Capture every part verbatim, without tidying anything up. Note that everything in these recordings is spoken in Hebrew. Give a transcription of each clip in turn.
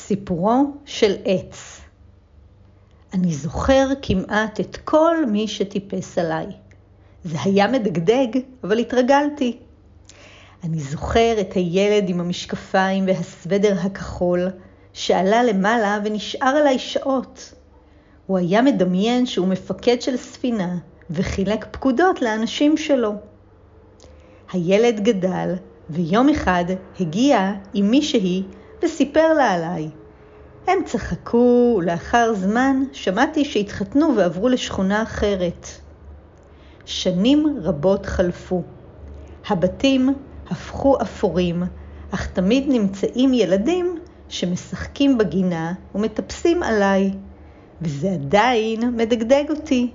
סיפורו של עץ. אני זוכר כמעט את כל מי שטיפס עליי. זה היה מדגדג, אבל התרגלתי. אני זוכר את הילד עם המשקפיים והסוודר הכחול, שעלה למעלה ונשאר עליי שעות. הוא היה מדמיין שהוא מפקד של ספינה, וחילק פקודות לאנשים שלו. הילד גדל, ויום אחד הגיע עם מישהי וסיפר לה עליי. הם צחקו, ולאחר זמן שמעתי שהתחתנו ועברו לשכונה אחרת. שנים רבות חלפו. הבתים הפכו אפורים, אך תמיד נמצאים ילדים שמשחקים בגינה ומטפסים עליי, וזה עדיין מדגדג אותי.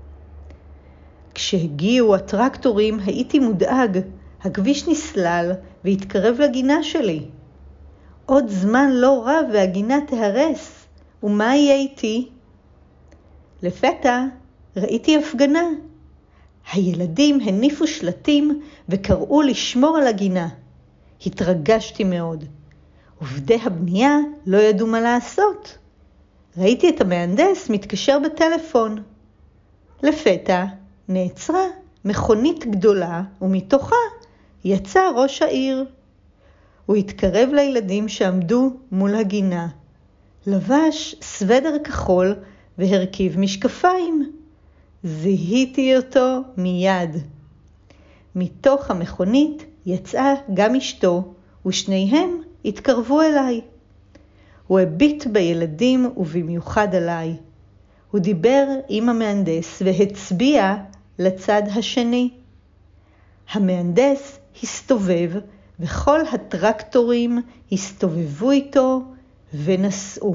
כשהגיעו הטרקטורים הייתי מודאג, הכביש נסלל והתקרב לגינה שלי. עוד זמן לא רב והגינה תהרס, ומה יהיה איתי? לפתע ראיתי הפגנה. הילדים הניפו שלטים וקראו לשמור על הגינה. התרגשתי מאוד. עובדי הבנייה לא ידעו מה לעשות. ראיתי את המהנדס מתקשר בטלפון. לפתע נעצרה מכונית גדולה, ומתוכה יצא ראש העיר. הוא התקרב לילדים שעמדו מול הגינה. לבש סוודר כחול והרכיב משקפיים. זיהיתי אותו מיד. מתוך המכונית יצאה גם אשתו, ושניהם התקרבו אליי. הוא הביט בילדים ובמיוחד עליי. הוא דיבר עם המהנדס והצביע לצד השני. המהנדס הסתובב, וכל הטרקטורים הסתובבו איתו ונסעו.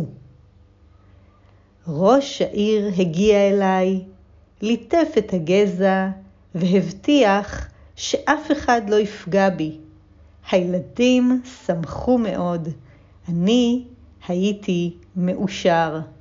ראש העיר הגיע אליי, ליטף את הגזע והבטיח שאף אחד לא יפגע בי. הילדים שמחו מאוד. אני הייתי מאושר.